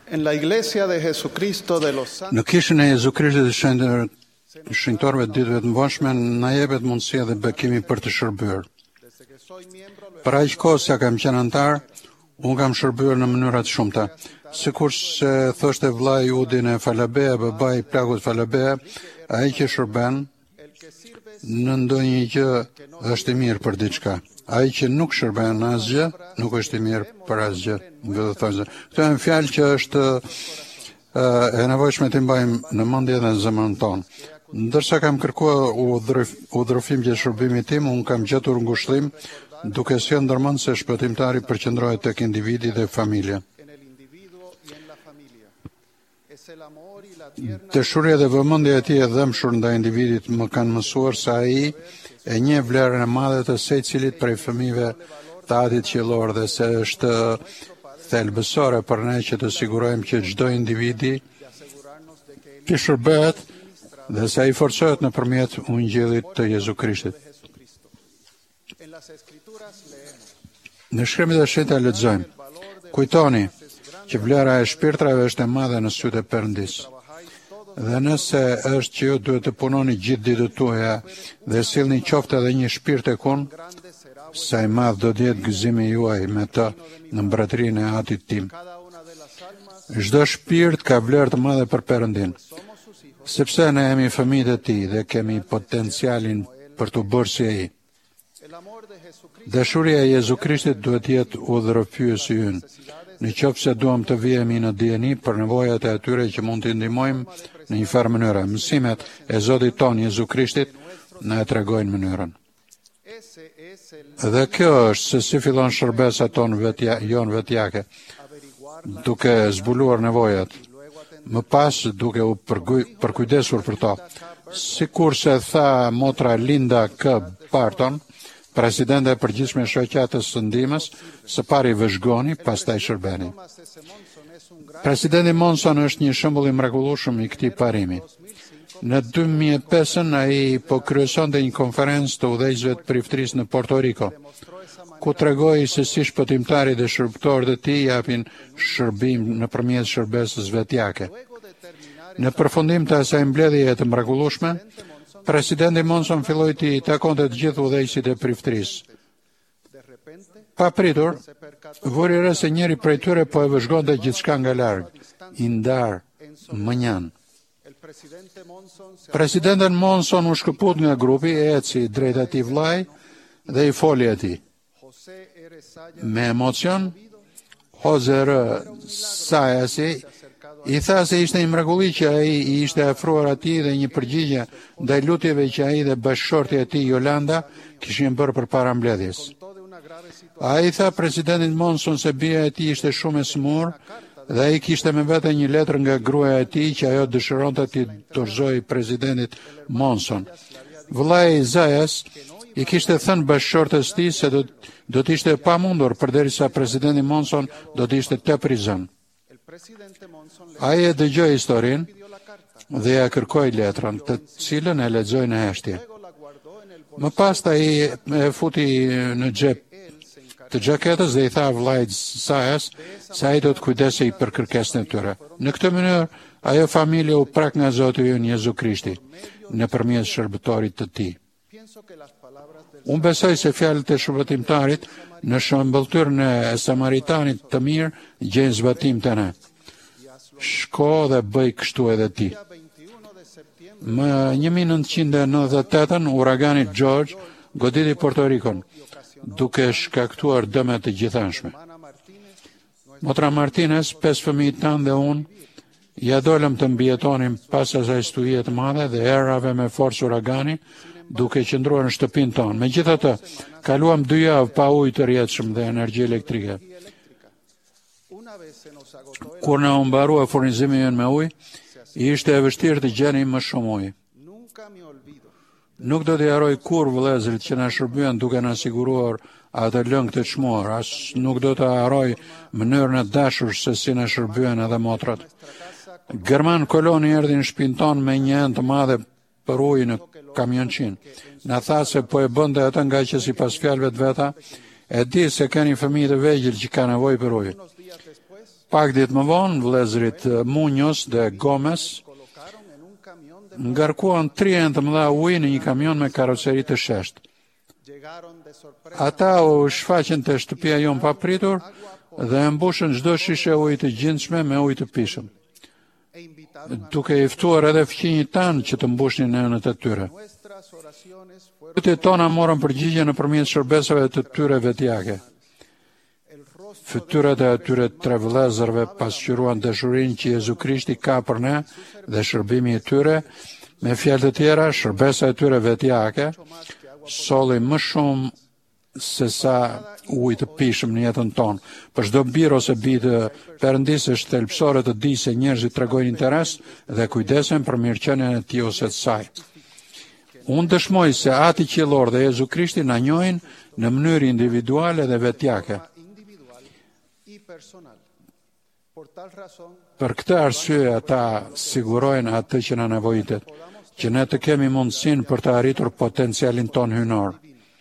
En la Iglesia de Jesucristo de los Në Santos kishën e Jezu Krishtit të shenjtorëve të ditëve të mvoshme, na jepet mundësia dhe bekimi për të shërbyer. desde que soy miembro lo he Për aq kohë sa kam qenë antar, unë kam shërbyer në mënyra të shumta. Sikur se thoshte vllai Udin e Falabea, babai i plagut Falabea, ai që shërben el que sirve në ndonjë gjë është i mirë për diçka. Ai që nuk shërben në asgjë, nuk është i mirë për asgjë. Do të thonë, këto janë fjalë që është e nevojshme të mbajmë në mendje dhe në zemrën tonë. Ndërsa kam kërkuar udhërofim që shërbimit tim, unë kam gjetur ngushëllim duke sjellë ndërmend se shpëtimtari përqendrohet tek individi dhe familja. en el individuo y en la familia. Es el amor y la tierna Dashuria dhe vëmendja e tij e dëmshur ndaj individit më kanë mësuar se ai e njeh vlerën e madhe të secilit prej fëmijëve të Atit qiellor dhe se është thelbësore për ne që të sigurojmë që çdo individi de asegurarnos de que el të shërbehet dhe se ai forcohet nëpërmjet ungjillit të Jezu Krishtit. Jesucristo. En las Escrituras leemos Në shkrimet e shenjta lexojmë: Kujtoni që vlera e shpirtrave është e madhe në sytë e Perëndis. Dhe nëse është që ju duhet të punoni gjithë ditët tuaja dhe sillni qoftë edhe një shpirt tek unë, grande será sa i madh do të jetë gëzimi juaj me të në mbretërinë e Atit tim. cada una de las almas. Çdo shpirt ka vlerë të madhe për Perëndin, Somos sus hijos. sepse ne jemi fëmijët e tij dhe kemi potencialin për të bërë si ai. El amor de Jesucristo Dashuria e Jezu Krishtit duhet jetë udhërrëfyesi ynë. Në qoftë se duam të vihemi në dijeni për nevojat e atyre që mund t'i ndihmojmë në një farë mënyre, mësimet e Zotit ton Jezu Krishtit na e tregojnë mënyrën. ese es el Dhe kjo është se si fillon shërbesa tonë jon vetjake, averiguar duke zbuluar nevojat, luego atender. më pas duke u përkujdesur për to. Sikur se tha motra Linda K. Barton, presidente e përgjithshme e shoqatës së ndihmës, së pari vëzhgoni, pastaj shërbeni. Thomas S. Monson es un gran Presidenti Monson është një shembull i mrekullueshëm i këtij parimi. Në 2005 ai po kryesonte një konferencë të udhëheqësve të periferisë në Porto Rico, ku tregoi se si shpëtimtarit dhe shërbëtorët e tij japin shërbim nëpërmjet shërbesës vetjake. luego de terminar Në përfundim të asaj mbledhjeje të mrekullueshme, presidenti Monson filloi të takonte të gjithë udhëheqësit e periferisë. de repente Papritur, se percató vuri re se njëri prej tyre po e vëzhgonte gjithçka nga larg, i ndar, mënjan. el presidente Monson se Presidenten Monson u shkëput nga grupi, eci drejt atij vllai dhe i foli atij. José R. Saya Me emocion, Jose R. Sayasi i tha se ishte një mrekulli që ai i ishte afruar atij dhe një përgjigje ndaj lutjeve që ai dhe bashkëshorti e tij Yolanda kishin bërë përpara mbledhjes. contó de una grave situación. Ai tha presidentit Monson se bia e tij ishte shumë e smur dhe ai kishte me vete një letër nga gruaja e tij që ajo dëshironte t'i dorëzojë presidentit Monson. Vllai Zayas i kishte thënë bashkëshortes tij se do të ishte pamundur përderisa presidenti Monson do të ishte te prizon. El presidente Monson le Ai e dëgjoi historinë pidió la carta, dhe ja kërkoi letrën, të cilën e lexoi në heshtje. luego la guardó en el Më pas ai e futi në xhep él se encargó të gjaketës dhe i tha vllait Sayas se ai do të kujdesej për kërkesën e tyre. Në këtë mënyrë, ajo familje u prak nga Zoti ynë Jezu Krishti nëpërmjet shërbëtorit të tij. pienso que las palabras del Unë besoj se fjalët e shërbëtimtarit në shëmbëltyrën e Samaritanit të mirë gjejnë zbatim të ne. Shko dhe bëj kështu edhe ti. día 21 de septiembre Më 1998 uragani George goditi Porto Rikon, duke shkaktuar dëme të gjithanshme. Ana Martínez Motra Martinez, 5 fëmijë tanë dhe unë, ja dolëm të mbijetonim pas asaj stuje të madhe dhe erave me forcë uragani, duke qëndruar në shtëpinë tonë. Megjithatë, kaluam 2 javë pa ujë të rrjedhshëm dhe energji elektrike. eléctrica. Una vez se nos agotó el Kur na u mbarua furnizimi ynë me ujë, ishte e vështirë të gjenim më shumë ujë. nunca me olvido. Nuk do t'i haroj kur vëllezërit që na shërbyen duke na siguruar atë lëng të çmuar, as nuk do të haroj mënyrën e dashur se si na shërbyen edhe motrat. German Koloni erdhi në shtëpinë tonë me një enë të madhe për ujë në kamionçin. Na tha se po e bënte atë nga që sipas fjalëve të veta, e di se ka një fëmijë të vegjël që ka nevojë për ujë. Unos días después, Pak ditë më vonë, vëllezërit Muñoz dhe Gomez colocaron en un camión de ngarkuan 3 të mëdha ujë në një kamion me karroceri të sheshtë. llegaron de sorpresa Ata u shfaqen te shtëpia jon papritur dhe e mbushën çdo shishe ujë të gjindshme me ujë të pishëm, e invitaron duke i ftuar edhe fëmijët tanë që të mbushnin nënët e tyre. nuestras oraciones fueron Pyetjet tona morën përgjigje nëpërmjet shërbesave të tyre vetjake. el rostro Fytyrat e atyre tre vëllezërve pasqyruan dashurinë që Jezu Krishti ka për ne dhe shërbimi i tyre, me fjalë të tjera, shërbesa e tyre vetjake más que agua solli më shumë se sa ujë të pishëm në jetën tonë. Për çdo bir ose bi të Perëndisë është thelbësore të di se njerëzit tregojnë interes dhe kujdesen për mirëqenien e tij ose të saj. Unë dëshmoj se Ati qiellor dhe Jezu Krishti na njohin në mënyrë individuale dhe vetjake. individual y personal. Por tal razón, Për këtë arsye ata sigurojnë atë që na nevojitet, që ne të kemi mundësinë për të arritur potencialin ton hynor.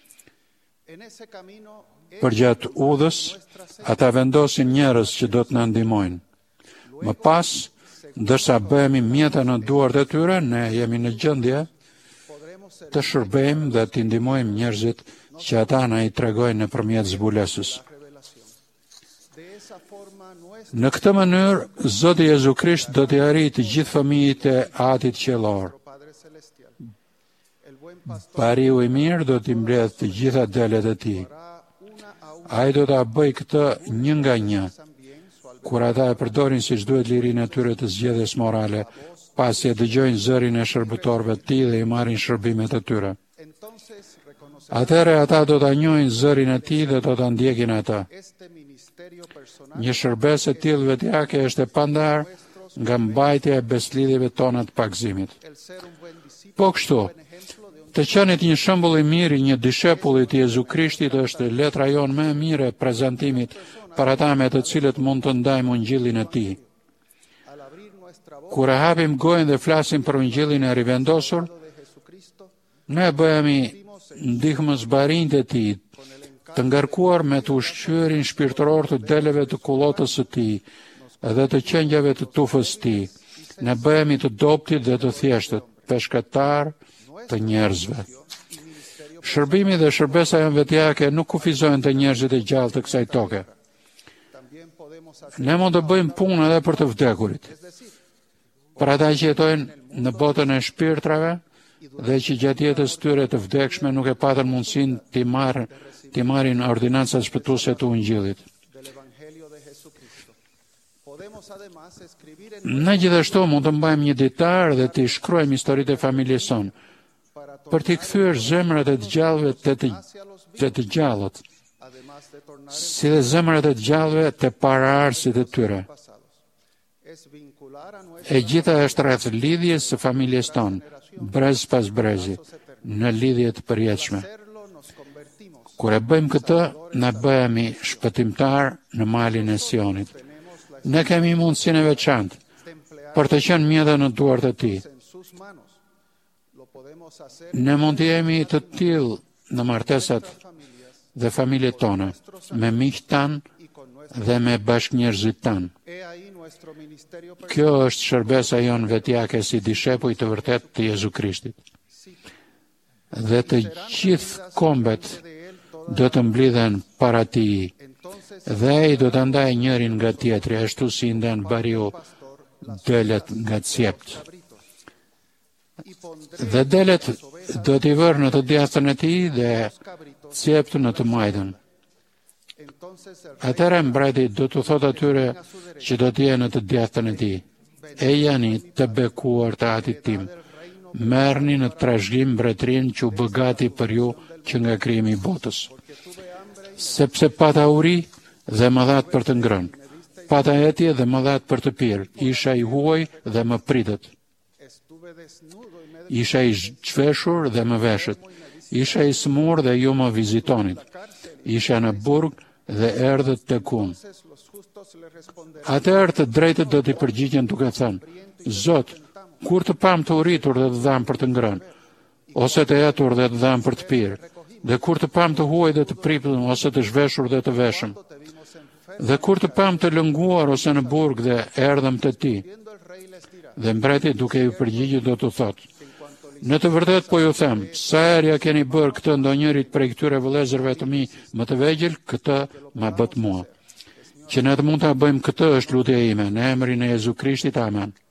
en ese camino Përgjatë udhës, ata vendosin njerëz që do të na ndihmojnë. Më pas, ndërsa bëhemi mjete në duart e tyre, ne jemi në gjendje podremos ser të shërbejmë dhe të ndihmojmë njerëzit që ata na i tregojnë nëpërmjet zbulesës. revelación. De esa forma, Në këtë mënyrë, Zoti Jezu Krisht do t'i arrijë të gjithë fëmijët e Atit qiellor. nuestro Padre Celestial, el buen pastor, Pariu i mirë do t'i mbledh të gjitha delet e tij. hará una a una Ai do ta bëjë këtë një nga një, también su alma. kur ata e përdorin siç duhet lirinë e tyre të zgjedhjes morale, pasi e dëgjojnë zërin e shërbëtorëve të tij dhe i marrin shërbimet e tyre. Entonces reconocerá Atëherë ata do ta njohin zërin e tij dhe do ta ndjekin atë. este ministerio personal Një shërbes e tillë vetjake është e pandar nga mbajtja e beslidhjeve tona të pagëzimit. el ser un buen discípulo, Po kështu, un ejemplo de un të qenit një shembull i mirë i një dishepulli të Jezu Krishtit është letra jonë më e mirë e prezantimit për ata me të cilët mund të ndajmë ungjillin e tij. al abrir nuestra boca Kur e hapim gojën dhe flasim për ungjillin e rivendosur, de Jesucristo ne bëhemi ndihmës barinjtë e tij, të ngarkuar me të ushqyerin shpirtëror të deleve të kullotës së tij dhe të qengjave të tufës së tij. Ne bëhemi të dobtit dhe të thjeshtët, peshkatar të njerëzve. Shërbimi dhe shërbesa jonë vetjake nuk kufizojnë të njerëzit e gjallë të kësaj toke. también podemos hacer, Ne mund të bëjmë punë edhe për të vdekurit. es decir, Për ata që jetojnë në botën e shpirtrave dhe që gjatë jetës tyre të vdekshme nuk e patën mundësinë t'i marrin ordinancat shpëtuese të ungjillit. del Evangelio de Jesucristo. Podemos además escribir en Ne gjithashtu mund të mbajmë një ditar dhe t'i shkruajmë historitë e familjes sonë, para për t'i kthyer zemrat e të gjallëve hacia los te të gjallët, además de tornar si dhe zemrat e të gjallëve te paraardhësit e tyre. pasados. Es vincular a E nuestra gjitha është rreth lidhjes së familjes tonë, brez pas brezi, në lidhje të përjetshme. hacerlo nos convertimos. Kur e bëjmë këtë, ne bëhemi shpëtimtar në malin e Sionit. Tenemos la Ne kemi mundësinë e veçantë de emplear për të qenë mjete në duart e tij. en sus manos. Lo podemos hacer Ne mund të jemi të tillë në martesat familias dhe familjet tona, me miqtë tanë y con nuestra. dhe me bashkënjerëzit tanë. He ahí nuestro ministerio personal. Kjo është shërbesa jonë vetjake si dishepuj të vërtet të Jezu Krishtit. Dhe të gjithë kombet De él toda. do të mblidhen para tij, Entonces dhe ai do të ndajë njërin nga tjetri, ashtu si i ndan bariu pastor delet nga cjept. cabritos. Y pondré Dhe delet do t'i vërë në të djathtën e tij dhe cabritos. cjept në të majtën. Entonces el Atëherë mbreti do të thotë atyre që do të jenë në të djathtën e tij: E jani të bekuar të Atit tim, merrni në trashëgim mbretërinë që u bë gati për ju që nga krijimi i botës. Sepse pata uri dhe më dhat për të ngrënë, pata etje dhe më dhat për të pirë, isha i huaj dhe më pritët, estuve desnudo y me isha i zhveshur dhe më veshët, isha i smur dhe ju më vizitonit, isha në burg dhe erdhët tek unë. Entonces los justos le responderán. Atëherë të drejtët do t'i përgjigjen duke thënë: Zot, kur të pam të uritur dhe të dham për të ngrënë, ose të etur dhe të dham për të pirë, dhe kur të pam të huaj dhe të pripëm ose të zhveshur dhe të veshëm, Te vimos enfermo Dhe kur të pam të lënguar ose në burg dhe erdhëm të ti, el rey les dirá, dhe mbreti duke ju përgjigjur do të thotë, në të vërtet po ju them, sa herë ja keni bërë këtë ndonjërit prej këtyre vëllezërve të mi më të vegjël, këtë ma bët mua. Që ne të mund ta bëjmë këtë është lutja ime, në emrin e Jezu Krishtit, amen.